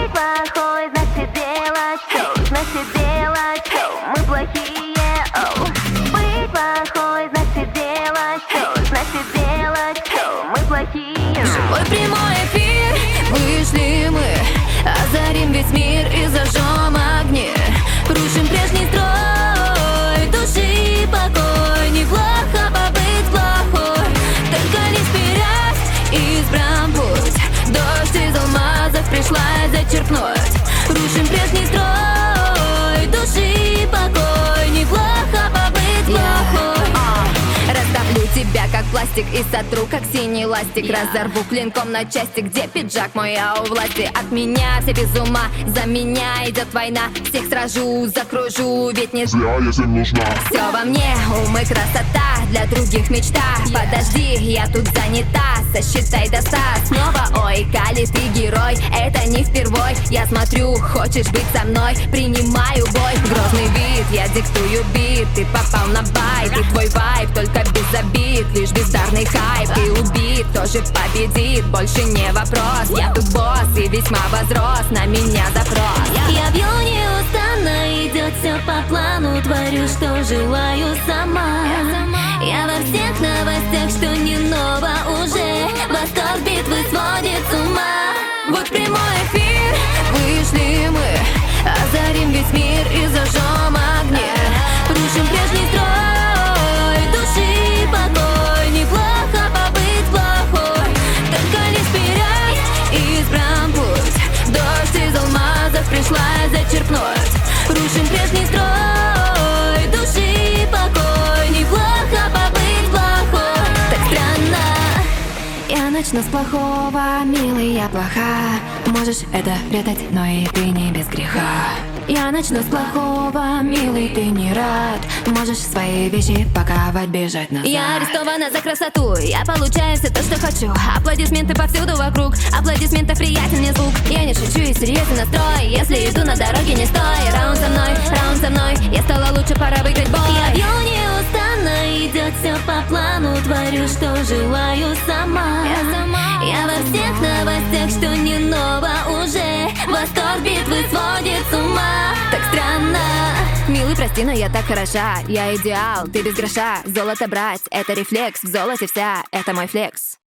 Быть плохой, значит делать шоу, значит делать шоу, мы плохие, оу. Быть плохой, значит делать шоу, значит делать шоу, мы плохие. Живой прямой эфир, вышли мы, озарим весь мир и зажжем огни. Крушим прежний строй, души покой. Неплохо побыть плохой, только лишь вперед избран путь. Дождь из алмазов пришла зачерпнуть. Крушим прежний строй, души покой. Неплохо побыть плохой. Раздавлю тебя как пластик и сотру как синий ластик. Разорву клинком на части, где пиджак мой, а у власти. От меня все без ума, за меня идет война. Всех сражу, закружу, ведь не зря я всем нужна. Все во мне, ум и красота, для других мечта. Подожди, я тут занята, сосчитай до 100. Снова ой, Кали, ты герой, это не впервой. Я смотрю, хочешь быть со мной, принимаю бой. Грозный вид, я диктую бит, ты попал на байт. И твой вайб только без обид, лишь бездарный хайп. Ты убит, тоже победит, больше не вопрос. Я тут босс и весьма возрос, на меня запрос. Я бью неустанно, идет все по плану. Творю, что желаю сама. Я во всех новостях, что не ново уже. Восторг битвы сводит с ума. Вот прямой эфир, вышли мы, озарим весь мир и зажжем огни. Крушим прежний строй, души покой. Неплохо побыть плохой, только лишь вперед избран путь. Дождь из алмазов пришла зачерпнуть. Крушим прежний строй, души покой. Неплохо побыть плохой. Так странно. Я начну с плохого, милый, я плоха. Можешь это прятать, но и ты не без греха. Я начну с плохого, милый, ты не рад. Можешь свои вещи паковать, бежать назад. Я арестована за красоту, я получаю все то, что хочу. Аплодисменты повсюду вокруг, аплодисментов приятен мне звук. Я не шучу и серьезный настрой, если иду на дороге, не стой. Раунд со мной, я стала лучше, пора выиграть бой. Я бью неустанно, идет все по плану. Творю, что желаю сама. Я во всех новостях, что не ново уже. Восторг битвы сводит с ума. Так странно. Милый, прости, но я так хороша. Я идеал, ты без гроша. Золото брать, это рефлекс. В золоте вся, это мой флекс.